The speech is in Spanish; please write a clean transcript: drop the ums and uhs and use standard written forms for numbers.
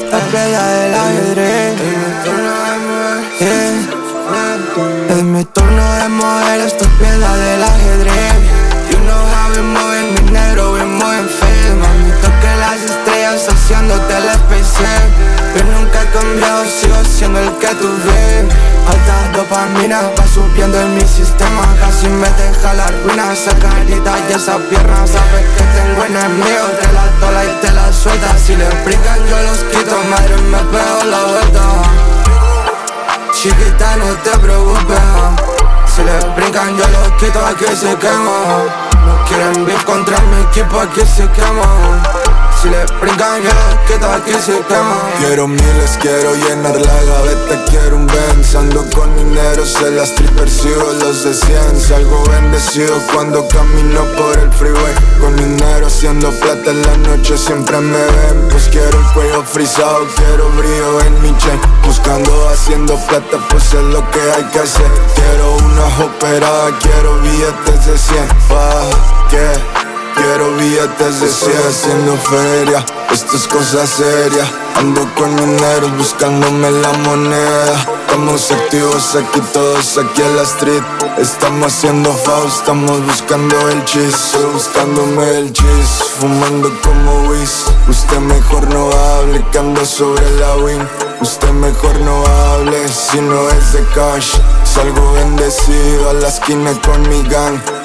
la piedra del ajedrez. Es mi turno de mover esta piedra del ajedrez. You know how we moving, mi negro, we moving fast. Mami, toque las estrellas haciéndote el especial. Yo nunca he cambiado, sigo siendo el que tú ves. Alta dopamina va subiendo en mi sistema. Casi me deja la ruina, esa carita y esa pierna. Sabes que tengo enemigos, te la tola y te la suelta. Si le brincan yo los quito, madre me pego la vuelta. Chiquita no te preocupes, si le brincan yo los quito, aquí se quema. No quieren beef contra mi equipo, aquí se quema. Si le brincan yo los quito, aquí se quema. Quiero miles, quiero llenar la gaveta, quiero un Benz. Ando con mineros en la street, persigo los de 100. Salgo bendecido cuando camino por el freeway. Con dinero haciendo plata en la noche siempre me ven. Pues quiero el cuello frisado, quiero brillo en mi chain. Buscando, haciendo plata, pues es lo que hay que hacer. Quiero una operada, quiero billetes de 100. Quiero billetes de 100. Haciendo feria, esto es cosa seria. Ando con mineros buscándome la moneda. Estamos activos aquí todos, aquí en la street. Estamos haciendo Faust, estamos buscando el cheese. Estoy buscándome el cheese, fumando como Wiz. Usted mejor no hable, que ando sobre la wing. Usted mejor no hable, si no es de cash. Salgo bendecido a la esquina con mi gang.